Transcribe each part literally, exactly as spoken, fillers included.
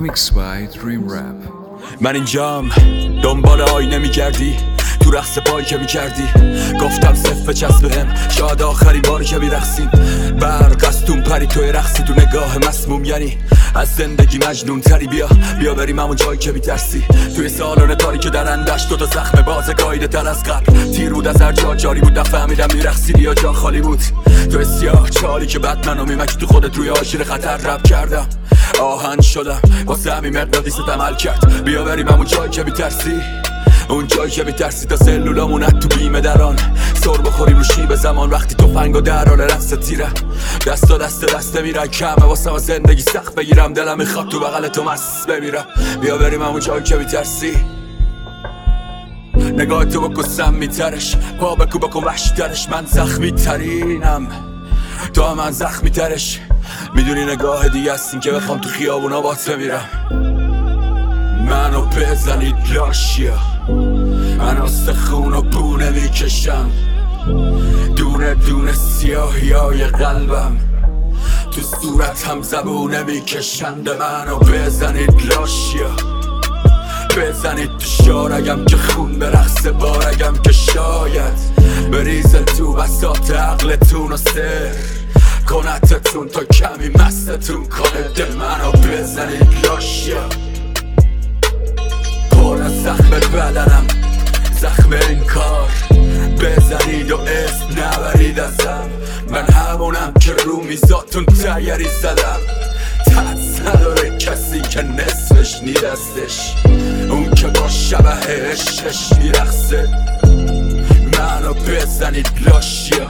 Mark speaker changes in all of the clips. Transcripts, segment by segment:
Speaker 1: Remixed by Dream Rap.
Speaker 2: من اینجام دنبال آینه میگردی تو رقص پایی که میکردی گفتم صف بچسب بهم شاید آخرین باری که میرقصیم برق از تون پری توی رقصی تو نگاه مسموم یعنی از زندگی مجنون تری بیا بیا بریم همون جایی که میترسی توی سالن تاریک درندش دوتا زخم بازه گایده تر از قبل تیر بود از هر جا جاری بود نفهمیدم میرقصی یا جا خالی بود توی سیاه چالی که بعد منو میمکی تو خودت روی آشیر خطر رب کردم آهن شدم واسه همین مقدادیست عمل کرد بیا بریم همون جایی که میترسی اون جایی که میترسی تا سلولامونت تو بیمه دران سر بخوریم رو شیب زمان وقتی تفنگو در حال رقص تیره دستا دست دسته میرن کمه واسه زندگی سخت بگیرم دلم میخواد تو بغل تو مست بمیرم بیا بریم همون جایی که میترسی نگاه تو بکن سم میترش پا بکو بکن وحشی ترش من زخمی ترینم تو هم من زخمی ترش میدونی نگاه دیگه هستیم که بخوام تو خیابونا بات بمیرم منو بزنید لاشیا من استخون و بونه میکشم دونه دونه سیاهی های قلبم تو صورتم زبونه میکشند منو بزنید لاشیا بزنید تو شارگم که خون به رقص بارگم که شاید بریزه تو بساط عقلتون و سر کنتتون تا کمی مستتون کنه دل منو بزنید لاشیا پر از زخم بدنم زخم این کار بزنید و اسم نبرید ازم من همونم که رو میزاتون تیری زدم تدس نداره کسی که نصفش نیرستش اون که با شبه عشقش میرقصه منو بزنید لاشیا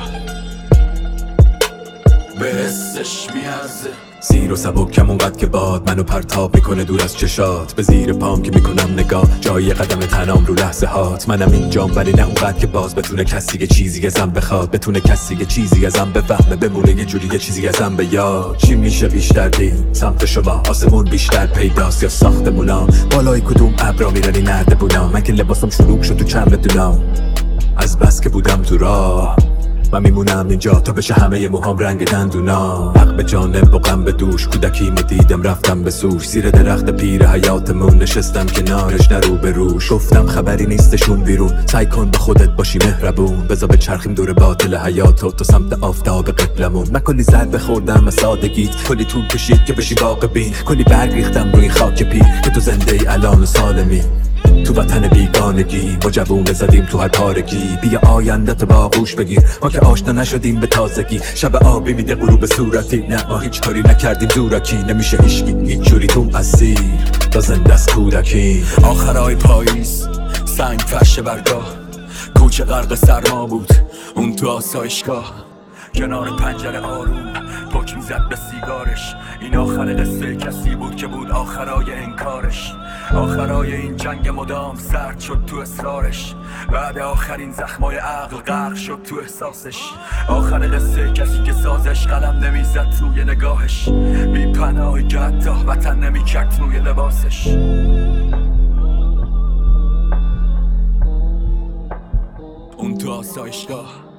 Speaker 2: به حسش میارزه
Speaker 3: زیر و سبکم اونقدر که باد منو پرتاب میکنه دور از چشات به زیر پام که میکنم نگاه جای قدم تنام رو لحظه هات منم اینجام ولی نه اونقدر که باز بتونه کسی که چیزی ازم بخواد بتونه کسی که چیزی ازم بفهمه بمونه یه جوری یه چیزی ازم به یاد چی میشه بیشتر دین سمت شما آسمون بیشتر پیداست یا ساختمونا بالای کدوم ابرا میرنی نردبونا من که لباسم شلوغ شد تو چند بدونم از بس که بودم تو راه من میمونم اینجا تا بشه همه موهام رنگ دندونا حق به جانب و غم به دوش کودکیمو دیدم رفتم به سوش زیر درخت پیر حیاتمون نشستم کنارش نه رو به روش گفتم خبری نیستشون بیرون سعی کن به خودت باشی مهربون بذار به چرخیم دور باطل حیاتو تو سمت آفتاب قبلمون من کلی ضربه خوردم از سادگیت کلی طول کشید که بشی واقع بین کلی برگ ریختم روی خاک پیر که تو زنده ای الان و سالمی تو وطن بیگانگی با جوون زدیم تو هر پارگی بیا آینده تو با آغوش بگیر ما که آشنا نشدیم به تازگی شب آبی میده غروب صورتی نه ما هیچ کاری نکردیم دورکی نمیشه هیچکی هیچ جوری تو اسیر تا زنده از کودکی
Speaker 2: آخرای پاییز سنگ فرش برگاه کوچه غرق سرما بود اون تو آسایشگاه کنار پنجره آروم پک میزد به سیگارش این آخر قصه کسی بود که بود آخرای انکارش آخرای این جنگ مدام سرد شد تو اصرارش بعد آخرین زخمای عقل غرق شد تو احساسش آخر قصه کسی که سازش قلم نمیزد روی نگاهش بی پناهی که حتی وطن نمیکرد روی لباسش اون تو آسایشگاه